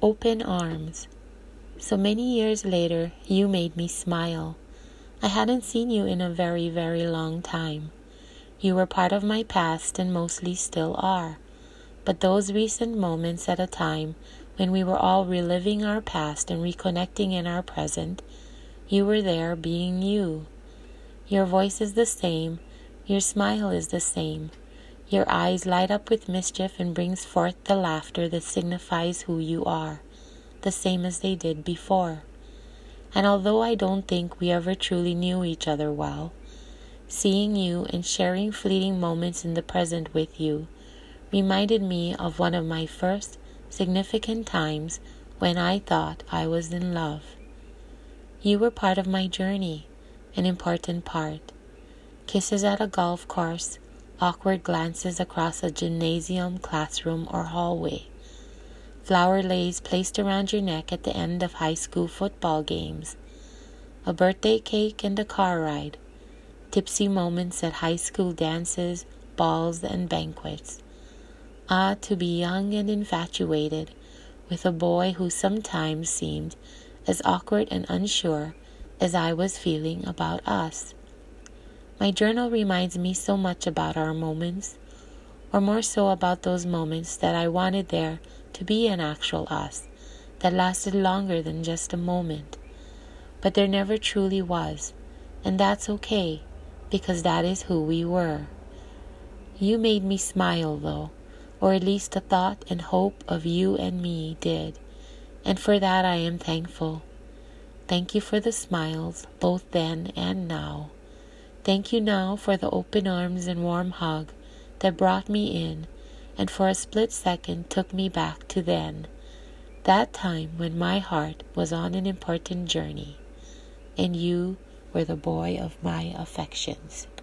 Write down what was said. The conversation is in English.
Open arms. So many years later, you made me smile. I hadn't seen you in a very, very long time. You were part of my past and mostly still are. But those recent moments at a time when we were all reliving our past and reconnecting in our present, you were there being you. Your voice is the same. Your smile is the same. Your eyes light up with mischief and brings forth the laughter that signifies who you are, the same as they did before. And although I don't think we ever truly knew each other well, seeing you and sharing fleeting moments in the present with you reminded me of one of my first significant times when I thought I was in love. You were part of my journey, an important part. Kisses at a golf course, awkward glances across a gymnasium, classroom, or hallway. Flower lace placed around your neck at the end of high school football games. A birthday cake and a car ride. Tipsy moments at high school dances, balls, and banquets. Ah, to be young and infatuated with a boy who sometimes seemed as awkward and unsure as I was feeling about us. My journal reminds me so much about our moments, or more so about those moments that I wanted there to be an actual us that lasted longer than just a moment. But there never truly was, and that's okay, because that is who we were. You made me smile, though, or at least the thought and hope of you and me did, and for that I am thankful. Thank you for the smiles, both then and now. Thank you now for the open arms and warm hug that brought me in and for a split second took me back to then, that time when my heart was on an important journey, and you were the boy of my affections.